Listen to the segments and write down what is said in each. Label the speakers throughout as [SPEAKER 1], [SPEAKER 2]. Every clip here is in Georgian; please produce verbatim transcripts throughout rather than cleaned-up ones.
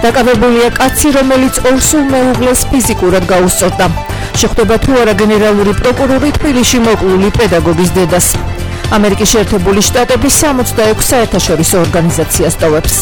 [SPEAKER 1] დაკავებულია კაცი, რომელიც ორსულ მეუღლეს ფიზიკურად გაუსწორდა. შეხვდება თუ არა გენერალური პროკურორი თბილისში მოკლული პედაგოგის დედას. ამერიკის შეერთებული შტატები სამოცდაექვსი საერთაშორისო ორგანიზაციას ტოვებს.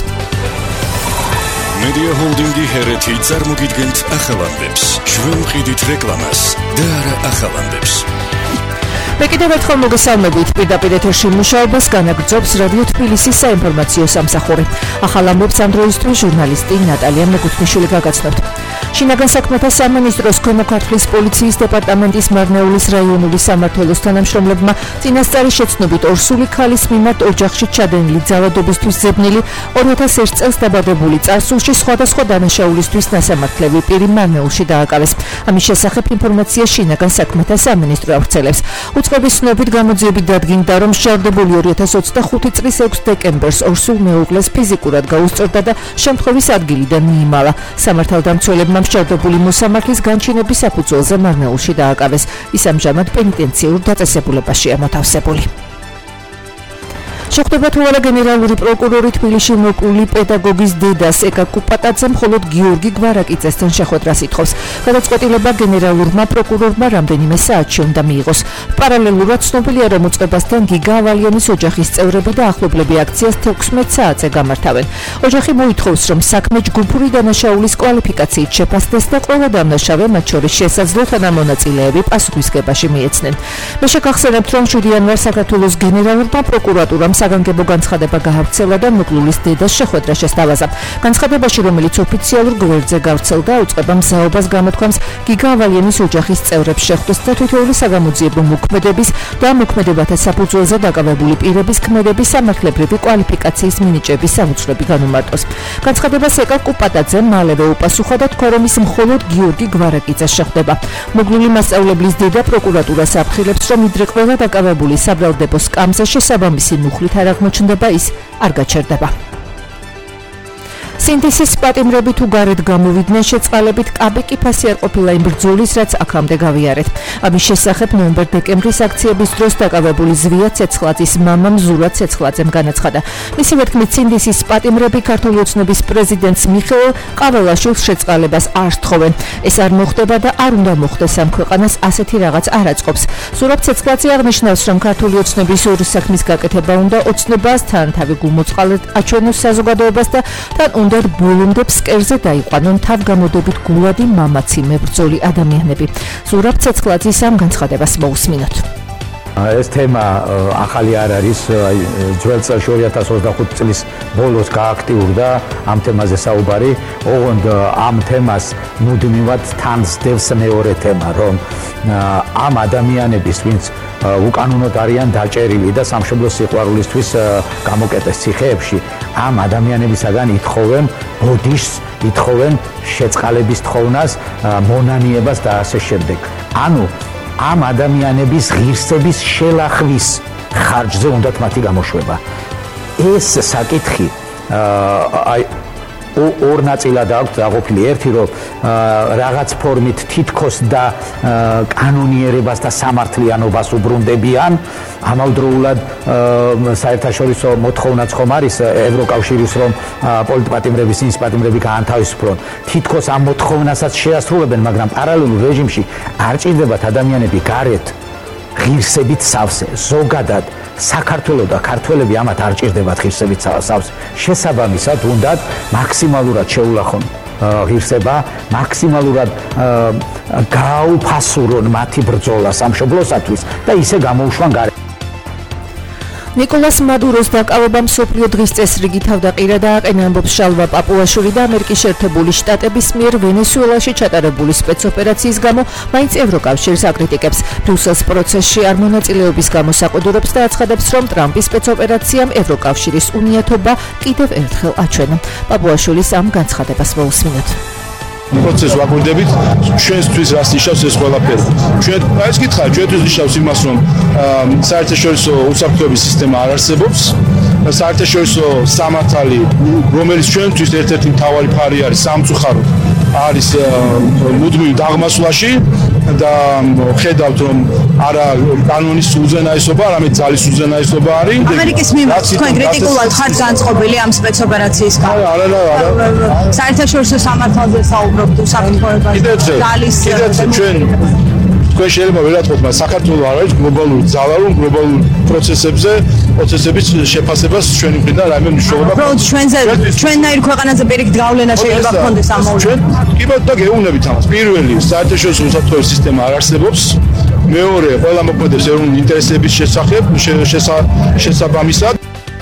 [SPEAKER 2] Media Holdingi Hereti წარმოგიდგენთ ახალანდებს. ჩვენ ვყიდით რეკლამას და არა ახალანდებს.
[SPEAKER 1] მე კიდევ ერთხელ მოგესალმებით. პირდაპირ ეთერში მუშაობას განაგრძობს რადიო თბილისის საინფორმაციო სამსახური. ახალ ამბებს ამ დროისთვის ჟურნალისტი ნატალია მეკუთვნიშვილი გაგაცნობთ. შინაგან საქმეთა სამინისტროს ქვემო ქართლის პოლიციის დეპარტამენტის მარნეულის რაიონული სამმართველოს თანამშრომლებმა წინასწარი შეცნობით ორსული ქალის მიმართ ოჯახში ჩადენილი ძალადობისთვის ზებნილი ორი ათას ერთი წელს დაბადებული წარსულში სხვადასხვა დანაშაულისთვის ნასამართლები პირი მარნეულში დააკავეს. ამის შესახებ ინფორმაცია შინაგან საქმეთა სამინისტრო ავრცელებს. უწყების ცნობით გამოძიებით დადგინდა, რომ მსჯავრდებული ორი ათას ოცდახუთი წლის ექვსი დეკემბერს ორსულ მეუღლეს ფიზიკურად გაუსწორდა და შემთხვევის ადგილიდან მიიმალა. სამართალდამცველებმა მსჯავრდებული მოსამართლის განჩინების საფუძველზე მარნეულში დააკავეს. ის ამჟამად პენიტენციურ დაწესებულებაშია მოთავსებული. შეხვდება თუ არა გენერალური პროკურორი თბილისში მოკლული პედაგოგის დედას ეკა კუპატაძე მხოლოდ გიორგი გვარაკიძესთან შეხვედრას ითხოვს. გადაწყვეტილება გენერალურმა პროკურორმა რამდენიმე საათში უნდა მიიღოს. პარალელურად ცნობილია, რომ უწყებასთან გიგა ავალიანის ოჯახის წევრები და ახლობლები აქციას თექვსმეტ საათზე გამართავენ. ოჯახი მოითხოვს, რომ საქმე ჯგუფური დანაშაულის კვალიფიკაციით შეფასდეს და ყველა დამნაშავე, მათ შორის შესაძლო თანამონაწილეები პასუხისგებაში მიეცნენ. მე შეგახსენებთ, რომ შვიდი იანვარს საქართველოს გენერალურმა პროკურატურამ საგანგებო განცხადება გაავრცელა და მოკლულის დედას შეხვედრა შესთავაზა. განცხადებაში, რომელიც ოფიციალურ გვერდზე გავრცელდა, უწყება მზაობას გამოთქვამს გიგა ავალიანის ოჯახის წევრებს შეხვდეს და თითოეული საგამოძიებო მოქმედების და მოქმედებათა საფუძველზე დაკავებული პირების ქმედების სამართლებრივი კვალიფიკაციის მინიჭების სამუცვლები განუმარტოს. განცხადებას ეკა კუპატაძე მალევე უპასუხა და თქვა, რომ ის მხოლოდ გიორგი გვარაკიძეს შეხვდება. მოკლული მასწავლებლის დედა პროკურატურას აფრთხილებს, რომ მიდრე ყველა დაკავებული საბრალდებო სკამზე შესაბამისი მუხლით არ აღმოჩნდება, ის არ გაჩერდება. სინდისის პატიმრები თუ გარეთ გამოვიდნენ შეწყალებით კაბიკი ფასი არ ყოფილა იმ ბრძოლის, რაც აქამდე გავიარეთ. ამის შესახებ ნოემბერ-დეკემბრის აქციების დროს დაკავებული ზვია ცეცხლაძის მამამ ზურა ცეცხლაძემ განაცხადა. მისივე თქმით, სინდისის პატიმრები ქართული ოცნების პრეზიდენტს მიხეილ ყაველაშვილს შეწყალებას არ სთხოვენ. ეს არ მოხდება და არ უნდა მოხდეს ამ ქვეყანას ასეთი რაღაც არ აწყობს. ზურა ცეცხლაძე აღნიშნავს, რომ ქართული ოცნების ორი საქმის გაკეთება უნდა ოცნებას თან თავი გულმოწყალედ აჩვენოს საზოგადოებას და თან უნდა ბოლომდე ფსკერზე დაიყვანონ თავგამოდებით გულადი მამაცი მებრძოლი ადამიანები. ზურაბ ცეცხლაძის ამ განცხადებას მოусმინოთ.
[SPEAKER 3] ეს თემა ახალი არ არის, ძველ წელს ორი ათას ოცდახუთი წლის ბოლოს გააქტიურდა ამ თემაზე საუბარი. ოღონდ ამ თემას მუდმივად თან სდევს მეორე თემა, რომ ამ ადამიანების, ვინც უკანონოდ არიან დაჭერილი და სამშობლო სიყვარულისთვის გამოკეტეს ციხეებში, ამ ადამიანებისაგან ითხოვენ ბოდიშს, ითხოვენ შეწყალების თხოვნას, მონანიებას და ასე შემდეგ. ანუ ამ ადამიანების ღირსების შელახვის ხარჯზე უნდათ მათი გამოშვება. ეს საკითხი აი ორ ნაწილად აქვს დაყოფილი. ერთი, რომ რაღაც ფორმით თითქოს და კანონიერებას და სამართლიანობას უბრუნდებიან. ამავდროულად საერთაშორისო მოთხოვნაც ხომ არის ევროკავშირის, რომ პოლიტპატიმრების ის პატიმრები გაანთავისუფლონ. თითქოს ამ მოთხოვნასაც შეასრულებენ, მაგრამ პარალელურ რეჟიმში არ ჭირდებათ ადამიანები გარეთ ღირსებით სავსე. ზოგადად საქართველო და ქართველები ამათ არ ჭირდებათ ღირსებით სავსე. შესაბამისად უნდათ მაქსიმალურად შეულახონ ღირსება, მაქსიმალურად გააუფასურონ მათი ბრძოლა სამშობლოსათვის და ისე გამოუშვან გარეთ.
[SPEAKER 1] ნიკოლას მადუროს დაკავება მსოფლიო დღის წესრიგი თავდაყირა დააყენა, ამბობს შალვა პაპუაშვილი და ამერიკის შეერთებული შტატების მიერ ვენესუელაში ჩატარებული სპეცოპერაციის გამო მაინც ევროკავშირს აკრიტიკებს. ბრიუსელის პროცესში არ მონაწილეობის გამო საყდურობს და აცხადებს, რომ ტრამპის სპეცოპერაციამ ევროკავშირის უნიათობა კიდევ ერთხელ აჩვენა. პაპუაშვილის ამ განცხადებას მოусმინოთ.
[SPEAKER 4] პროცესს ვაკვირდებით, ჩვენთვის რას ნიშნავს ეს ყველაფერი. ჩვენ ეს კითხვა ჩვენთვის ნიშნავს იმას, რომ საერთაშორისო უსაფრთხოების სისტემა არ არსებობს. საერთაშორისო სამართალი, რომელიც ჩვენთვის ერთ-ერთი მთავარი ფარი არის სამწუხაროდ, არის მუდმივ დაღმასვლაში და ხედავთ რომ არა კანონის უზენაესობა, არამედ ძალის უზენაესობა არის.
[SPEAKER 5] ამერიკის მიმართ თქვენ კრიტიკულად ხართ განწყობილი ამ სპეცოპერაციის გამო.
[SPEAKER 4] არა, არა, არა.
[SPEAKER 5] საერთაშორისო სამართალზე საუბრობთ უსაფრთხოებაზე.
[SPEAKER 4] კიდევ ჩვენ თქვენ შეიძლება ვერათხოვთ, მაგრამ საქართველოს არ არის გლობალური ძალა, რომ გლობალურ პროცესებზე, პროცესების შეფასებას ჩვენი მხრიდან რაიმე მნიშვნელობა.
[SPEAKER 5] უბრალოდ ჩვენზე, ჩვენნაირ ქვეყანაზე პირიქით გავლენა შეიძლება გქონდეს ამ მოვლენაზე.
[SPEAKER 4] ჩვენ კი ბატონო და გეუბნებით ამას. პირველი, საერთაშორისო უსაფრთხოების სისტემა არ არსებობს. მეორე, ყველა მოქმედებს ეროვნული ინტერესების შესახებ, შესაბამისად.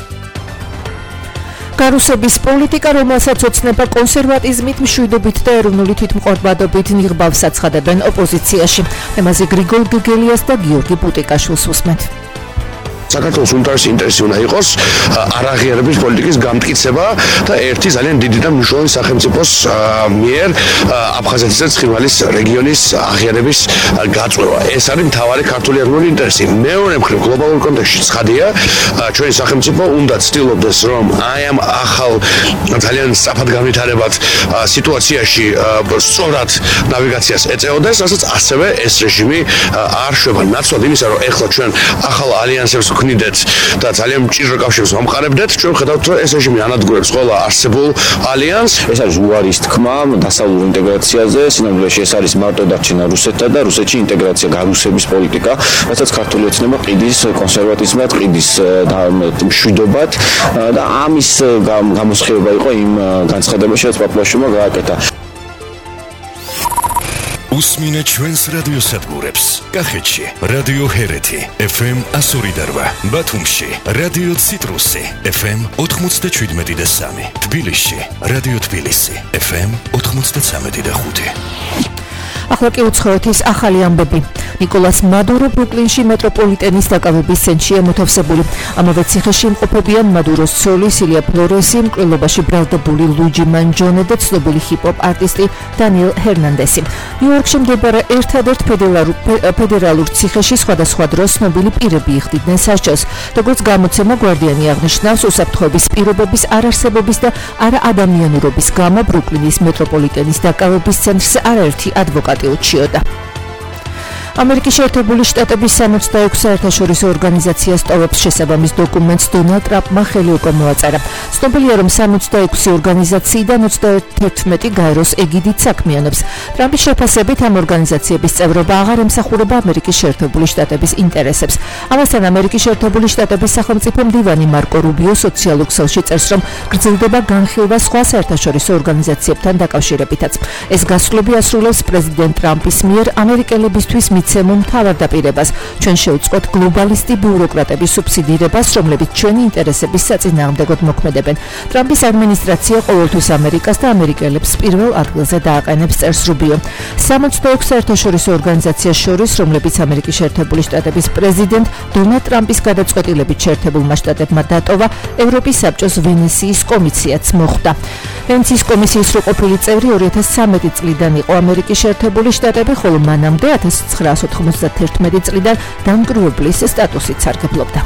[SPEAKER 1] გარუსების პოლიტიკა, რომელსაც ოცნება კონსერვატიზმით, მშვიდობით და ეროვნული თვითმყოფადობით ნიღბავს აცხადებენ ოპოზიციაში. თემაზე გრიგოლ გეგელიას და გიორგი პუტიკაშვილს უსმენთ.
[SPEAKER 6] საქართველოს უმთავრესი ინტერესი უნდა იყოს არაღიარების პოლიტიკის გამტკიცება და ერთი ძალიან დიდი და მნიშვნელოვანი სახელმწიფოს მიერ აფხაზეთისა და ცხინვალის რეგიონის აღიარების გაწვევა. ეს არის მთავარი ქართული ეროვნული ინტერესი. მეორე მხრივ გლობალურ კონტექსტში ცხადია, ჩვენი სახელმწიფო უნდა ცდილობდეს, რომ აი ამ ახალ ძალიან სწრაფად განვითარებად სიტუაციაში სწორად ნავიგაციას ეწეოდეს, რასაც ასევე ეს რეჟიმი არ შვება. ნაცვლად იმისა, რომ ეხლა ჩვენ ახალ ალიანსებს ვქნიდეთ და ძალიან მჭიდრო კავშირს ვამყარებდეთ, ჩვენ ხედავთ, რომ ეს რეჟიმი ანადგურებს ყველა არსებულ ალიანსს.
[SPEAKER 7] ეს არის უარის თქმა დასავლურ ინტეგრაციაზე, სინამდვილეში ეს არის მარტო დარჩენა რუსეთთან და რუსეთში ინტეგრაცია, გარუსების პოლიტიკა, რასაც ქართული ოცნება ყიდის კონსერვატიზმად, ყიდის მშვიდობად და ამის გამოსხივება იყო იმ განცხადებაში, რაც პაპუაშვილმა გააკეთა.
[SPEAKER 2] უსმინე ჩვენს რადიოსადგურებს. კახეთში რადიო ჰერეთი ეფ ემ one oh eight, ბათუმში რადიო ციტრუსი ეფ ემ ninety-seven და three, თბილისში რადიო თბილისი ეფ ემ ninety-three და five.
[SPEAKER 1] ახლა კი უცხოეთის ახალი ამბები. ნიკოლას მადურო ბრუკლინში მეტროპოლიტენის დაკავების ცენტრშია მოთავსებული. ამავე ციხეში იმყოფებიან მადუროს ცოლი სილია ფლორესი, მკვლელობაში ბრალდებული ლუიჯი მანჯონე და ცნობილი ჰიპ-ჰოპ არტისტი დანიელ ჰერნანდესი. ნიუ-იორკში მდებარე ერთადერთ ფედერალურ ციხეში სხვადასხვა დროს ცნობილი პირები იხდიდნენ სასჯელს. როგორც გამოცემა გვარდიანი აღნიშნავს, უსაფრთხოების პირობების არარსებობის და არაადამიანურობის გამო ბრუკლინის მეტროპოლიტენის დაკავების ცენტრს არაერთი ადვოკატი უჩიოდა. ამერიკის შეერთებული შტატების sixty-six საერთაშორისო ორგანიზაცია სტოვებს შესაბამის დოკუმენტს დონალდ ტრამპმა ხელი უკვე მოაწერა. ცნობილია, რომ sixty-six ორგანიზაციიდან thirty-one გაეროს ეგიდით საქმიანობს. ტრამპის შეფასებით ამ ორგანიზაციების წევრობა აღარ ემსახურება ამერიკის შეერთებული შტატების ინტერესებს. ამასთან ამერიკის შეერთებული შტატების სახელმწიფო მდივანი მარკო რუბიო სოციალურ ქსელში წერს, რომ გრძელდება განხილვა სხვა საერთაშორისო ორგანიზაციებთან დაკავშირებითაც. ეს გასვლები ასრულებს პრეზიდენტ ტრამპის მიერ ამერიკელებისთვის მიცემულ მთავარ დაპირებას. ჩვენ შევწყოთ გლობალისტი ბიუროკრატების სუბსიდირებას, რომლებიც ჩვენი ინტერესების საწინააღმდეგოდ მოქმედებენ. ტრამპის ადმინისტრაცია ყოველთვის ამერიკას და ამერიკელებს პირველ ადგილზე დააყენებს, წერს რუბიო. sixty-six საერთაშორისო ორგანიზაციას შორის, რომლებიც ამერიკის შეერთებული შტატების პრეზიდენტ დონალდ ტრამპის გადაწყვეტილებით შეერთებულმა შტატებმა დატოვა, ევროპის საბჭოს ვენეციის კომისიაც მოხვდა. ვენეციის კომისიის სრულყოფილი წევრი two thousand thirteen წლიდან იყო ამერიკის შეერთებული შტატები, ხოლო მანამდე one thousand nine hundred ninety-one წლიდან დამკვირვებლის სტატუსით სარგებლობდა.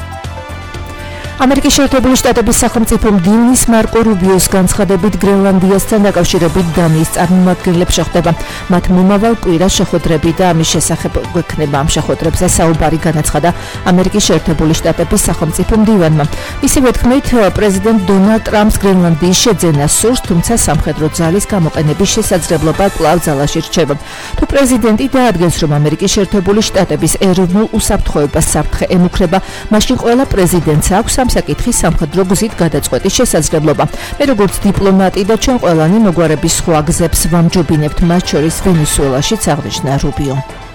[SPEAKER 1] ამერიკის შეერთებული შტატების სახელმწიფო მდივნის მარკო რუბიოს განცხადებით გრენლანდიასთან დაკავშირებით დანიის წარმომადგენლებს შეხვდება. მათ მომავალ კვირას შეხვედრები და ამის შესახებ გვექნება ამ შეხვედრებზე საუბარი, განაცხადა ამერიკის შეერთებული შტატების სახელმწიფო მდივანმა. მისივე თქმით, პრეზიდენტ დონალდ ტრამპს გრენლანდიის შეძენა სურს, თუმცა სამხედრო ძალის გამოყენების შესაძლებლობა კვლავ ძალაში რჩება. თუ პრეზიდენტი დაადგენს, რომ ამერიკის შეერთებული შტატების ეროვნულ უსაფრთხოებას საფრთხე ემუქრება, მაშინ ყველა პრეზიდენტს აქვს საკითხის სამხედრო გზით გადაწყვეტის შესაძლებლობა. მე როგორც დიპლომატი და ჩვენ ყველანი მოგვარების სხვა გზებს ვამჯობინებთ, მათ შორის ვენესუელაშიც, აღნიშნა რუბიო.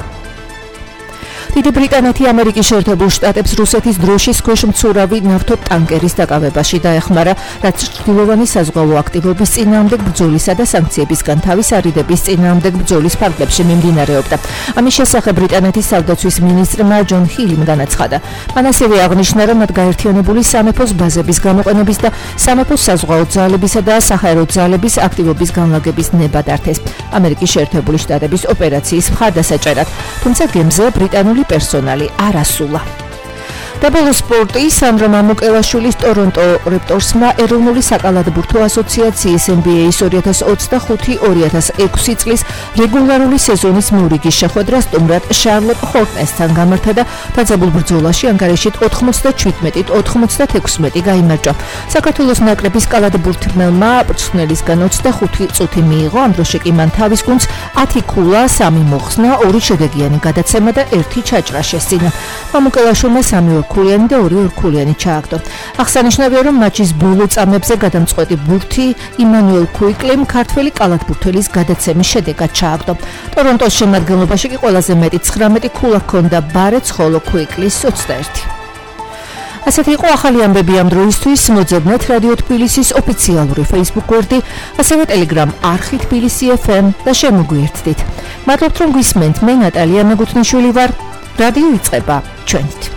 [SPEAKER 1] დიდი ბრიტანეთი ამერიკის შეერთებულ შტატებს რუსეთის დროშის ქვეშ მცურავი ნავთობტანკერის დაკავებაში დაეხმარა, რაც ჩრდილოვანი საზღვაო აქტივობის წინააღმდეგ ბრძოლისა და სანქციებისგან თავის არიდების წინააღმდეგ ბრძოლის ფარგლებში მიმდინარეობდა. ამის შესახებ ბრიტანეთის თავდაცვის მინისტრმა ჯონ ჰილიმ განაცხადა. მან ასევე აღნიშნა, რომ მათ გაერთიანებული სამეფოს ბაზების გამოყენების და სამეფოს საზღვაო ძალებისა და საჰაერო ძალების აქტივობის განლაგების ნება დართეს ამერიკის შეერთებული შტატების ოპერაციის მხარდასაჭერად, თუმცა გემზე ბრიტანული პერსონალი არ ასულა. დაბოლო სპორტი სანდრა მამუკელაშვილის ტორონტო რეპტორსმა ეროვნული საკალათბურთო ასოციაციის ენ ბი ეის ორი ათას ოცდახუთი ორი ათას ექვსი წლის რეგულარული სეზონის მურიგის შეხვედრა სტუმრად შარლოტ ჰორტნესთან გამართა და დაძაბულ ბრძოლაში ანგარიშით ოთხმოცდაჩვიდმეტით ოთხმოცდაექვსმეტი გაიმარჯვა. საქართველოს ნაკრების კალათბურთელმა ბრწყნელისგან ოცდახუთი წუთი მიიღო, ამ დროში კი მან თავის გუნდს ათი ქულა, სამი მოხსნა, ორი შედეგიანი გადაცემა და ერთი ჩაჭრა შესწინა. მამუკელაშვილმა სამი ორქულიანი და ორი ორქულიანი ჩააგდო. აღსანიშნავია, რომ მატჩის ბოლო წამებზე გადამწყვეტი ბურთი იმანუელ ქუიკლიმ ქართველი კალათბურთელის გადაცემის შედეგად ჩააგდო. ტორონტოს შემადგენლობაში კი ყველაზე მეტი ცხრამეტი ქულა ჰქონდა ბარეც, ხოლო ქუიკლის ოცდაერთი. ასეთი იყო ახალი ამბები ამ დროისთვის. მოძებნეთ რადიო თბილისის ოფიციალური Facebook გვერდი, ასევე Telegram არხი თბილისი ეფ ემ და შემოგვიერთდით. მადლობთ, რომ გვისმენთ. მე ნატალია მეგუთნიშვილი ვარ. რადიო იწყება ჩვენით.